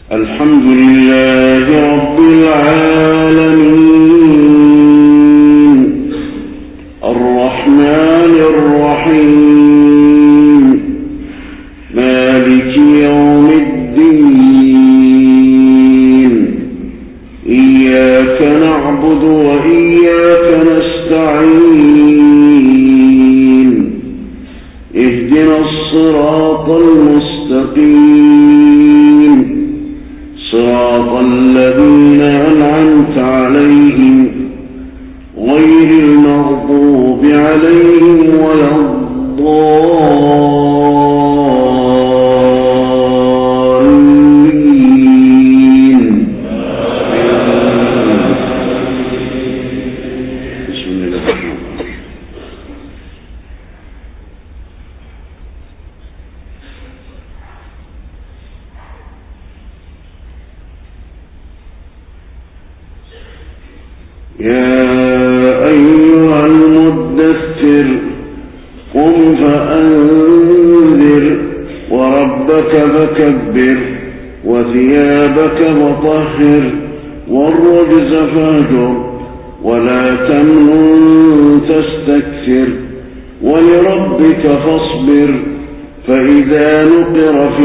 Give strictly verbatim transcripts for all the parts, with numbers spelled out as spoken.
الحمد لله رب العالمين الرحمن الرحيم مالك يوم الدين إياك نعبد وإياك نستعين اهدنا الصراط المستقيم صراط الذين أنعمت عليهم غير المغضوب عليهم ولا الضالين. بسم الله الرحمن الرحيم. يا أيها المدثر قم فأنذر وربك فكبر وثيابك فطهر والرجز فاهجر ولا تمنن تستكثر ولربك فاصبر فإذا نقر في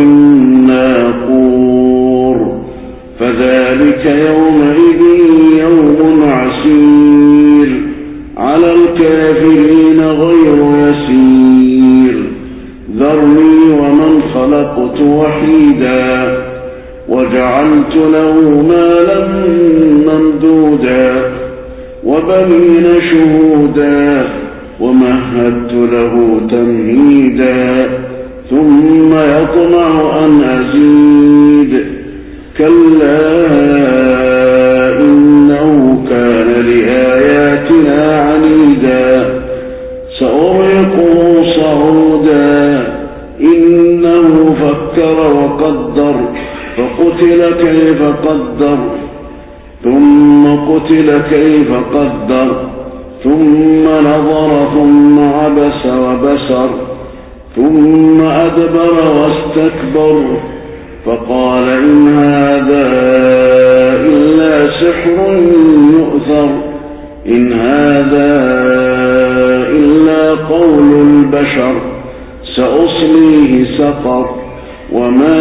الناقور فذلك يومئذ يوم عسير على الكافرين غير يسير ذرني ومن خلقت وحيدا وجعلت له مالا ممدودا وبنين شهودا ومهدت له تمهيدا ثم يطمع أن أزيد كلا إنه كان لآياتنا عنيدا سأرهقه صعودا إنه فكر وقدر فقتل كيف قدر ثم قتل كيف قدر ثم نظر ثم عبس وبسر ثم أدبر واستكبر فقال إن هذا إلا سحر يؤثر إن هذا إلا قول البشر سأصليه سقر وما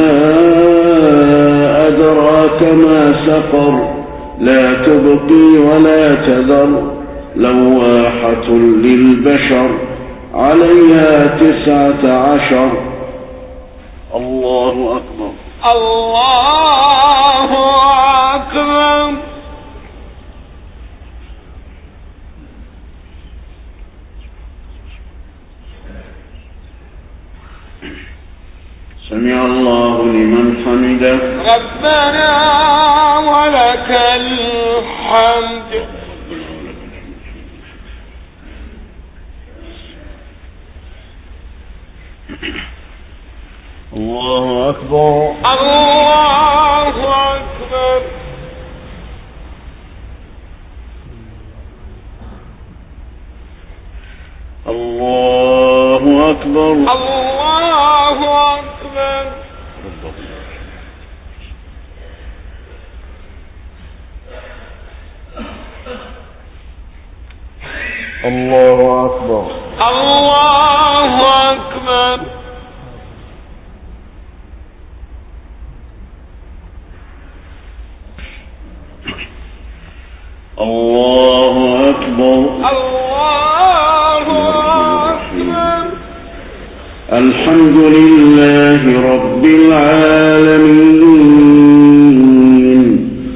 أدراك ما سقر لا تبقي ولا تذر لواحة للبشر عليها تسعة عشر. الله أكبر. الله أكبر. سمع الله لمن حمده ربنا ولك الحمد. الله أكبر. الله أكبر. الله أكبر. الله أكبر. الله أكبر. الله أكبر. الله أكبر. الله أكبر. الحمد لله رب العالمين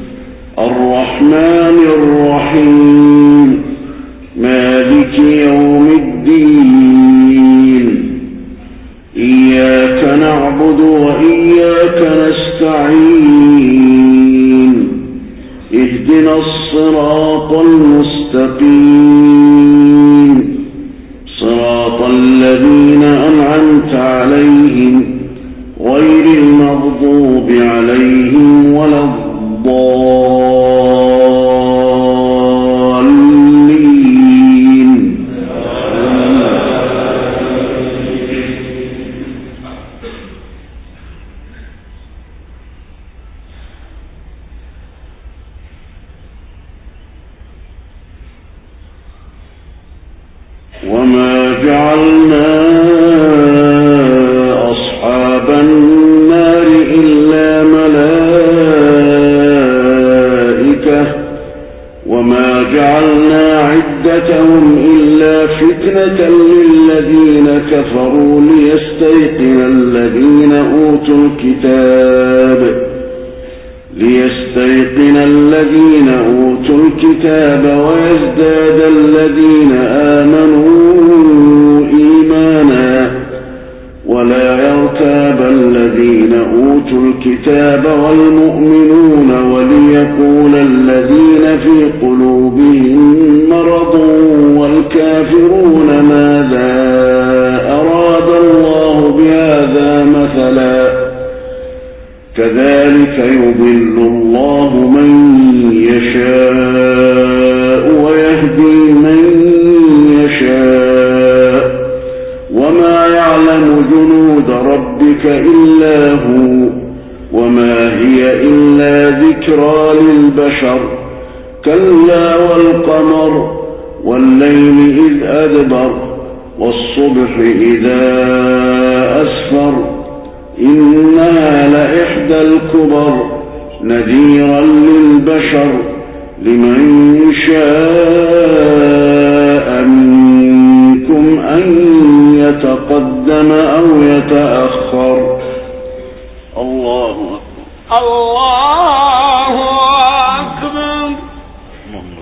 الرحمن الرحيم مالك يوم الدين إياك نعبد وإياك نستعين اهدنا الصراط المستقيم صراط الذين أنعمت عليهم غير المغضوب عليهم ولا الضالين. وما جعلنا أصحاب النار إلا ملائكة وما جعلنا عدتهم إلا فتنة للذين كفروا ليستيقن الذين أوتوا الكتاب ليستيقن الذين أوتوا الكتاب ويزداد الذين آمنوا إيمانا ولا يرتاب الذين أوتوا الكتاب والمؤمنون وليقول الذين في قلوبهم مرض والكافرون ماذا أراد الله بهذا مثلا كذلك يضل الله من يشاء ويهدي من يشاء وما يعلم جنود ربك إلا هو وما هي إلا ذكرى للبشر كلا والقمر والليل إذ أدبر والصبح إذا أسفر إنها لإحدى الكبر نذيرا للبشر لمن شاء منكم أن يتقدم أو يتأخر